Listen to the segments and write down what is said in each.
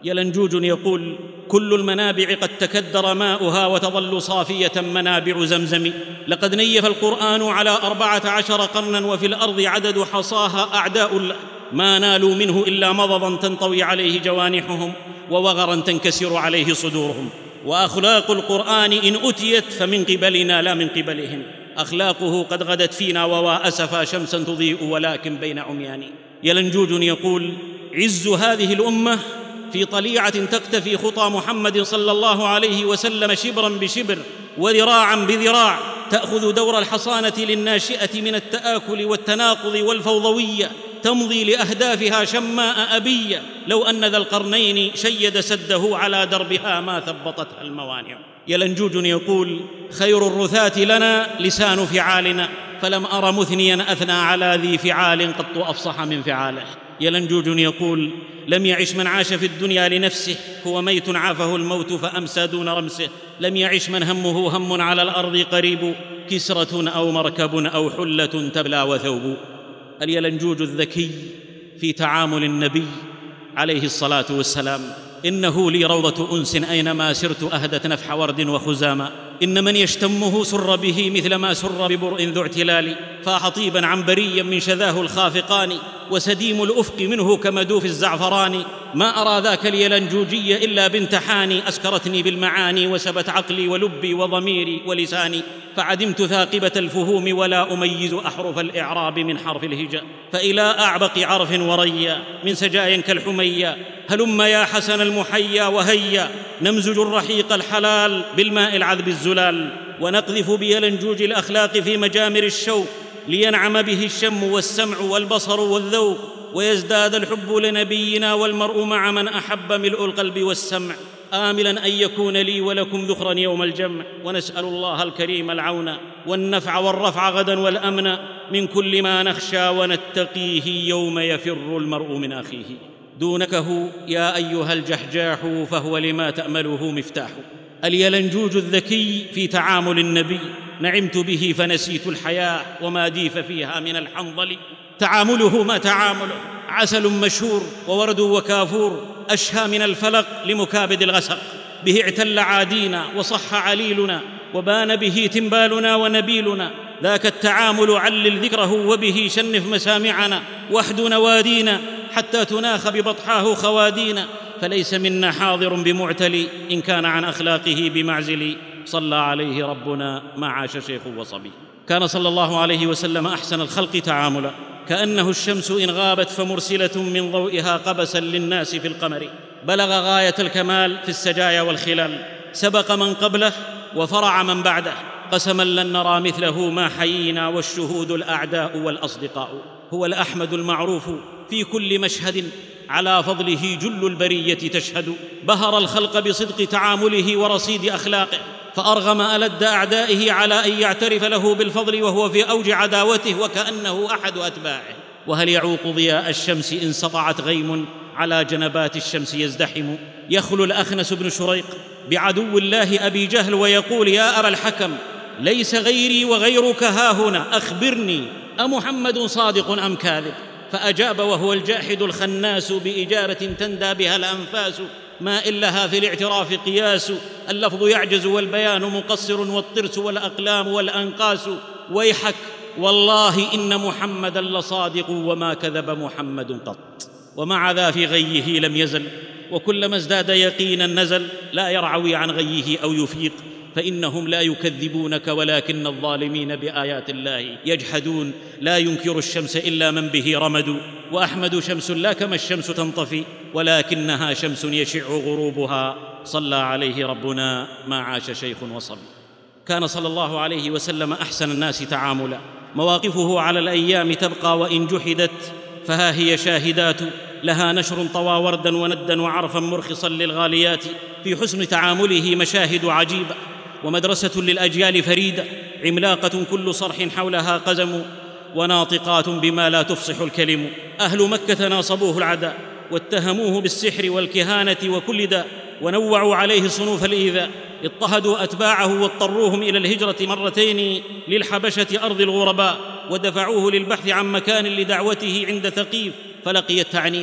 يلنجوج يقول: كل المنابع قد تكدر ماؤها وتظل صافية منابع زمزم. لقد نيف القرآن على 14 قرنا، وفي الأرض عدد حصاها أعداء الله ما نالوا منه إلا مضضا تنطوي عليه جوانحهم ووغرا تنكسر عليه صدورهم. وأخلاق القرآن إن أتيت فمن قبلنا لا من قبلهم. أخلاقه قد غدت فينا ووا أسفا شمسا تضيء ولكن بين عميان. يلنجوج يقول: عز هذه الأمة في طليعة تقتفي خطى محمد صلى الله عليه وسلم شبرا بشبر وذراعا بذراع، تأخذ دور الحصانة للناشئة من التآكل والتناقض والفوضوية، تمضي لأهدافها شماء أبية. لو أن ذا القرنين شيد سده على دربها ما ثبطتها الموانع. يلنجوج يقول: خير الرثاة لنا لسان فعالنا، فلم أر مثنيا أثنى على ذي فعال قط أفصح من فعاله. يلنجوج يقول: لم يعش من عاش في الدنيا لنفسه، هو ميت عافه الموت فأمسى دون رمسه. لم يعش من همه هم على الأرض قريب، كسرة أو مركب أو حلة تبلى وثوب. اليلنجوج الذكي في تعامل النبي عليه الصلاة والسلام: إنه لي روضة أنس أينما سرت أهدت نفح ورد وخزاما. إن من يشتمه سر به مثل ما سر ببرء ذو اعتلال، فاح طيبا عنبريا من شذاه الخافقان، وسديم الأفق منه كمدوف الزعفران. ما أرى ذاك اليلنجوجي إلا بنت حاني، أسكرتني بالمعاني وسبت عقلي ولبي وضميري ولساني. فعدمت ثاقبة الفهوم ولا أميز أحرف الإعراب من حرف الهجاء. فإلى أعبق عرف وريا من سجايا كالحمية، هلم يا حسن المحيا وهيا، نمزج الرحيق الحلال بالماء العذب الزلال، ونقذف بيلنجوج الأخلاق في مجامر الشوق، لينعم به الشم والسمع والبصر والذوق، ويزداد الحب لنبينا والمرء مع من أحب ملء القلب والسمع. آملا أن يكون لي ولكم ذخرا يوم الجمع، ونسأل الله الكريم العون والنفع والرفع غدا والأمن من كل ما نخشى ونتقيه يوم يفر المرء من أخيه. دونكه يا أيها الجحجاح فهو لما تأمله مفتاح. اليلنجوج الذكي في تعامل النبي: نعمت به فنسيت الحياة وما ديف فيها من الحنظل. تعامله ما تعامله، عسل مشهور وورد وكافور، أشهى من الفلق لمكابد الغسق. به اعتل عادينا وصح عليلنا، وبان به تنبالنا ونبيلنا. ذاك التعامل علل ذكره، وبه شنف مسامعنا، واحد نوادينا حتى تناخ ببطحاه خوادينا. فليس منا حاضر بمعتلي إن كان عن أخلاقه بمعزل. صلى عليه ربنا ما عاش شيخ وصبي. كان صلى الله عليه وسلم أحسن الخلق تعاملا، كأنه الشمس إن غابت فمرسلة من ضوئها قبسا للناس في القمر. بلغ غاية الكمال في السجايا والخلال، سبق من قبله وفرع من بعده. قسما لن نرى مثله ما حيينا، والشهود الأعداء والأصدقاء. هو الأحمد المعروف في كل مشهد، على فضله جل البرية تشهد. بهر الخلق بصدق تعامله ورصيد أخلاقه، فأرغم ألد أعدائه على أن يعترف له بالفضل وهو في أوج عداوته وكأنه أحد أتباعه. وهل يعوق ضياء الشمس إن سطعت غيم على جنبات الشمس يزدحم؟ يخلو الأخنس بن شريق بعدو الله أبي جهل ويقول: يا أبا الحكم، ليس غيري وغيرك هاهنا، أخبرني أمحمد صادق أم كاذب؟ فأجاب وهو الجاحد الخناس بإجابة تندى بها الأنفاس: ما إن لها في الاعتراف قياس، اللفظ يعجز والبيان مقصر، والطرس والأقلام والأنقاس. ويحك والله إن محمدا لصادق، وما كذب محمد قط. ومع ذا في غيه لم يزل، وكلما ازداد يقينا نزل. لا يرعوي عن غيه أو يفيق، فإنهم لا يكذبونك ولكن الظالمين بآيات الله يجحدون. لا ينكر الشمس إلا من به رمد، وأحمد شمس لا كما الشمس تنطفي، ولكنها شمس يشع غروبها. صلى عليه ربنا ما عاش شيخ وصبي. كان صلى الله عليه وسلم أحسن الناس تعاملا، مواقفه على الأيام تبقى وإن جحدت فها هي شاهدات، لها نشر طوى وردا وندا وعرفا مرخصا للغاليات. في حسن تعامله مشاهد عجيبة، ومدرسة للأجيال فريدة، عملاقة كل صرح حولها قزم، وناطقات بما لا تفصح الكلم. أهل مكة ناصبوه العداء، واتهموه بالسحر والكهانة وكل داء، ونوعوا عليه صنوف الإيذاء. اضطهدوا أتباعه واضطروهم إلى الهجرة مرتين للحبشة أرض الغرباء، ودفعوه للبحث عن مكان لدعوته عند ثقيف، فلقي التعنيف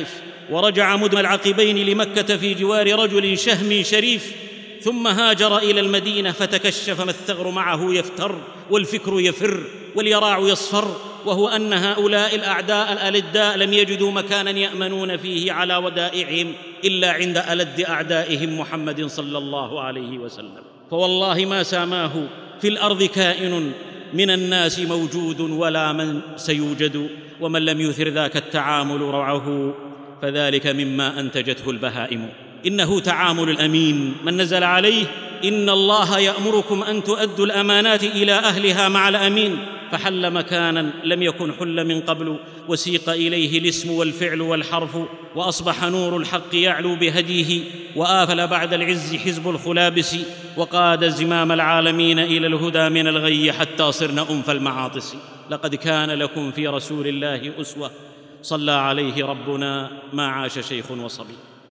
ورجع مدن العقبين لمكة في جوار رجل شهم شريف، ثم هاجر إلى المدينة فتكشف ما الثغر معه يفتر والفكر يفر واليراع يصفر، وهو أن هؤلاء الأعداء الألداء لم يجدوا مكانا يأمنون فيه على ودائعهم إلا عند ألد أعدائهم محمد صلى الله عليه وسلم. فوالله ما ساماه في الأرض كائن من الناس موجود ولا من سيوجد، ومن لم يثر ذاك التعامل روعه فذلك مما أنتجته البهائم. إنه تعامل الأمين من نزل عليه: إن الله يأمركم أن تؤدوا الأمانات إلى أهلها مع الأمين، فحل مكانا لم يكن حل من قبل، وسيق إليه الاسم والفعل والحرف، وأصبح نور الحق يعلو بهديه، وآفل بعد العز حزب الخلابس، وقاد زمام العالمين إلى الهدى من الغي حتى صرنا أنف المعاطس. لقد كان لكم في رسول الله أسوة، صلى عليه ربنا ما عاش شيخ وصبي.